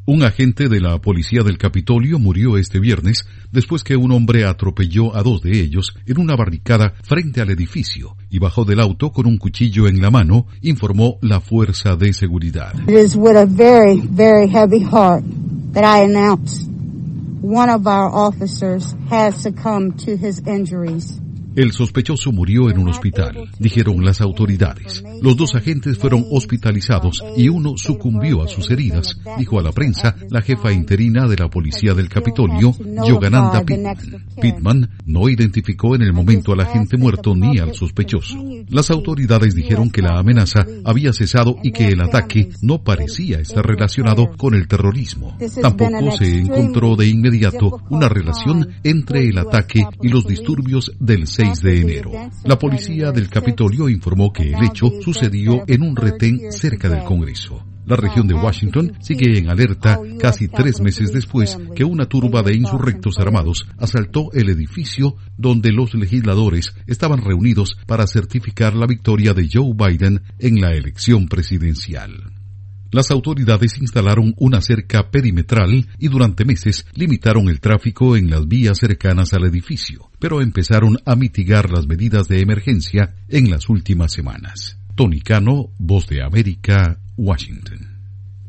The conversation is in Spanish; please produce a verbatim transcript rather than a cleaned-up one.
Un agente de la policía del Capitolio murió este viernes después que un hombre atropelló a dos de ellos en una barricada frente al edificio y bajó del auto con un cuchillo en la mano, informó la fuerza de seguridad. It is with a very, very heavy heart that I announce one of our officers has succumbed to his injuries. El sospechoso murió en un hospital, dijeron las autoridades. Los dos agentes fueron hospitalizados y uno sucumbió a sus heridas, dijo a la prensa la jefa interina de la policía del Capitolio, Yogananda Pittman. Pittman no identificó en el momento al agente muerto ni al sospechoso. Las autoridades dijeron que la amenaza había cesado y que el ataque no parecía estar relacionado con el terrorismo. Tampoco se encontró de inmediato una relación entre el ataque y los disturbios del seis de enero. La policía del Capitolio informó que el hecho sucedió en un retén cerca del Congreso. La región de Washington sigue en alerta casi tres meses después que una turba de insurrectos armados asaltó el edificio donde los legisladores estaban reunidos para certificar la victoria de Joe Biden en la elección presidencial. Las autoridades instalaron una cerca perimetral y durante meses limitaron el tráfico en las vías cercanas al edificio, pero empezaron a mitigar las medidas de emergencia en las últimas semanas. Tony Cano, Voz de América, Washington.